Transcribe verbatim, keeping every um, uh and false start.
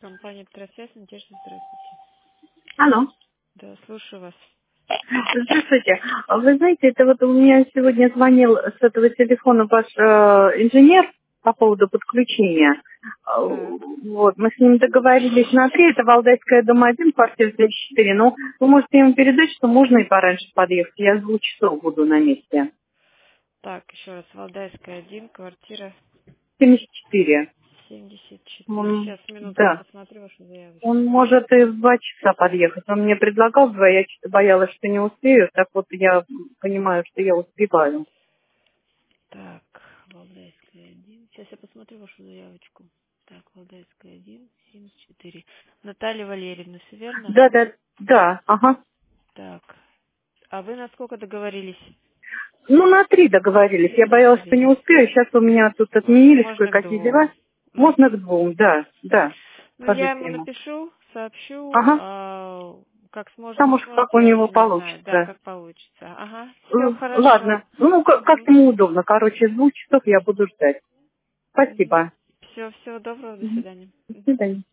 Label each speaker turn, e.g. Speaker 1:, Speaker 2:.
Speaker 1: Компания «Петросвязь», Надежда, здравствуйте.
Speaker 2: Алло.
Speaker 1: Да, слушаю вас.
Speaker 2: Здравствуйте. Вы знаете, это вот у меня сегодня звонил с этого телефона ваш э, инженер по поводу подключения. Э,
Speaker 1: Так.
Speaker 2: Вот, мы с ним договорились на три, это Валдайская, дом один, квартира тридцать четыре. Ну, вы можете ему передать, что можно и пораньше подъехать. Я с двух часов буду на месте.
Speaker 1: Так, еще раз. Валдайская, один, квартира
Speaker 2: семьдесят четыре.
Speaker 1: семьдесят четыре.
Speaker 2: Он,
Speaker 1: Сейчас, минутку, я
Speaker 2: да.
Speaker 1: посмотрю вашу заявочку.
Speaker 2: Он может и в два часа подъехать. Он мне предлагал в два, я что-то боялась, что не успею. Так вот я понимаю, что я успеваю.
Speaker 1: Так, Валдайская, один. Сейчас я посмотрю вашу заявочку. Так, Валдайская, один, семьдесят четыре. Наталья Валерьевна, все верно?
Speaker 2: Да, да, да, ага.
Speaker 1: Так. А вы на сколько договорились?
Speaker 2: Ну, на три договорились. Я
Speaker 1: На
Speaker 2: боялась, что не
Speaker 1: три.
Speaker 2: успею. Сейчас у меня тут отменились
Speaker 1: Можно к
Speaker 2: кое-какие
Speaker 1: двум.
Speaker 2: дела. Можно к
Speaker 1: Угу.
Speaker 2: двум, да, да.
Speaker 1: Ну, я
Speaker 2: Скажите
Speaker 1: ему
Speaker 2: ему.
Speaker 1: напишу, сообщу,
Speaker 2: Ага.
Speaker 1: а, как сможет,
Speaker 2: Там
Speaker 1: не
Speaker 2: уж
Speaker 1: сможет,
Speaker 2: как у
Speaker 1: я
Speaker 2: него
Speaker 1: уже не знаю. Да,
Speaker 2: получится.
Speaker 1: как получится. Ага,
Speaker 2: Э,
Speaker 1: все хорошо.
Speaker 2: Ладно. Ну, как, как
Speaker 1: Угу.
Speaker 2: ему удобно. Короче, с двух часов я буду ждать.
Speaker 1: Угу.
Speaker 2: Спасибо.
Speaker 1: Все, всего доброго, до
Speaker 2: Мгм.
Speaker 1: свидания.
Speaker 2: До
Speaker 1: Мгм.
Speaker 2: свидания.